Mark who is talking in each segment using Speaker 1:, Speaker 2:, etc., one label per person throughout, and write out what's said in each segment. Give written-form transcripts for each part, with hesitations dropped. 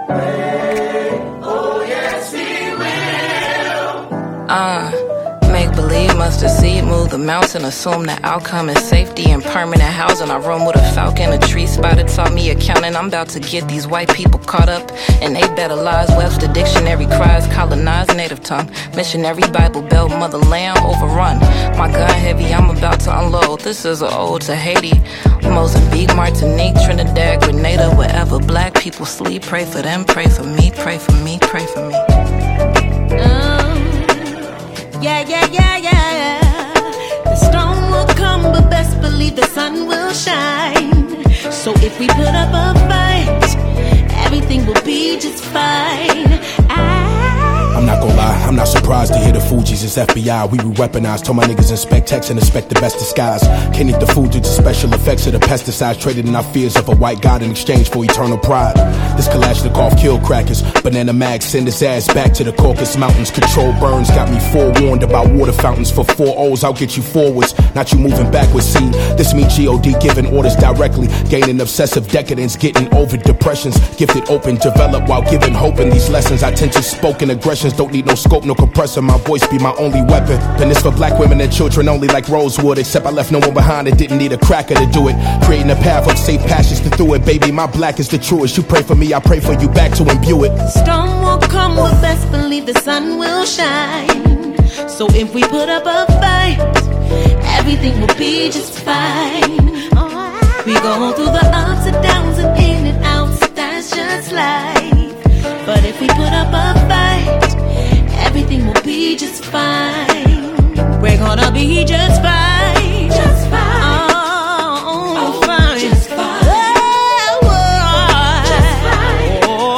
Speaker 1: Make believe, mustard seed, move the mountain, assume the outcome is safety and permanent housing. I roam with a falcon, a tree spotted, taught me accounting. I'm about to get these white people caught up in they better lies. Webster dictionary cries, colonized native tongue, missionary Bible belt, motherland overrun. My gun heavy, I'm about to unload. This is an ode to Haiti, Mozambique, Martinique, Trinidad, Grenada, wherever black people sleep. Pray for them, pray for me, pray for me, pray for me.
Speaker 2: Yeah. The storm will come, but best believe the sun will shine. So if we put up a fight, everything will be just fine.
Speaker 3: I'm not gonna lie, I'm not surprised to hear the Fugees, it's FBI. We weaponized, told my niggas inspect text and expect the best disguise. Can't eat the food due to special effects of the pesticides, traded in our fears of a white god in exchange for eternal pride. This Kalashnikov kill crackers, banana mags send his ass back to the Caucasus Mountains. Control burns got me forewarned about water fountains. For 4 O's, I'll get you forwards, not you moving backwards. See, this me G.O.D. giving orders directly, gaining obsessive decadence, getting over depressions. Gifted open, develop while giving hope in these lessons. I tend to spoken aggressions, don't need no scope, no compressor. My voice be my only weapon. And it's for black women and children only like Rosewood. Except I left no one behind and didn't need a cracker to do it. Creating a path of safe passions to through it. Baby, my black is the truest. You pray for me, I pray for you back to imbue it.
Speaker 2: Storm will come, but best believe the sun will shine. So if we put up a fight, everything will be just fine. We go through the ups and downs and in and outs, that's just life. But if we put up a fight, everything will be just fine. We're gonna be just fine. Just fine. Oh, fine. Just fine. Just fine.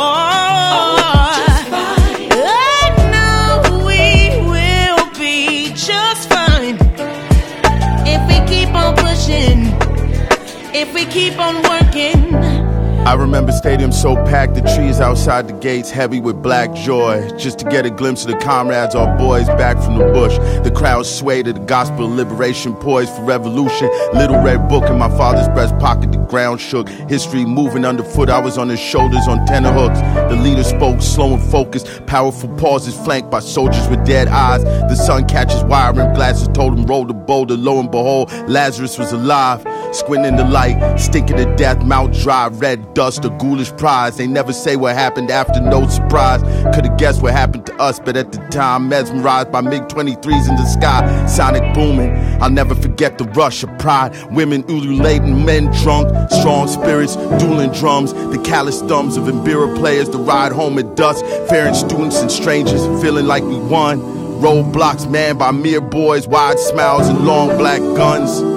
Speaker 2: Just fine. I know we will be just fine. If we keep on pushing, if we keep on working.
Speaker 4: I remember stadiums so packed, the trees outside the gates heavy with black joy. Just to get a glimpse of the comrades, our boys back from the bush. The crowd swayed to the gospel of liberation, poised for revolution. Little red book in my father's breast pocket, the ground shook. History moving underfoot, I was on his shoulders on tenterhooks. The leader spoke, slow and focused. Powerful pauses flanked by soldiers with dead eyes. The sun catches wire rimmed glasses, told him roll the boulder. Lo and behold, Lazarus was alive. Squinting the light, stinking to death, mouth dry, red dust, a ghoulish prize. They never say what happened after, no surprise. Could've guessed what happened to us, but at the time, mesmerized by MiG-23s in the sky, sonic booming. I'll never forget the rush of pride. Women ululating, men drunk, strong spirits, dueling drums. The callous thumbs of Imbira players, the ride home at dusk. Ferrying students and strangers, feeling like we won. Roadblocks manned by mere boys, wide smiles and long black guns.